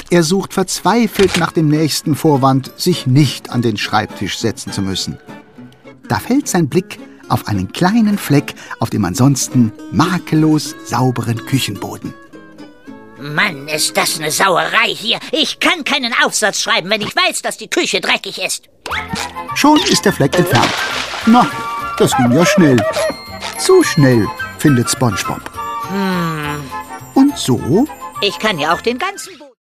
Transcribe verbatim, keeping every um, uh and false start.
Er sucht verzweifelt nach dem nächsten Vorwand, sich nicht an den Schreibtisch setzen zu müssen. Da fällt sein Blick auf einen kleinen Fleck auf dem ansonsten makellos sauberen Küchenboden. Mann, ist das eine Sauerei hier. Ich kann keinen Aufsatz schreiben, wenn ich weiß, dass die Küche dreckig ist. Schon ist der Fleck entfernt. Na, das ging ja schnell. Zu schnell, findet SpongeBob. Hm. Und so? Ich kann ja auch den ganzen...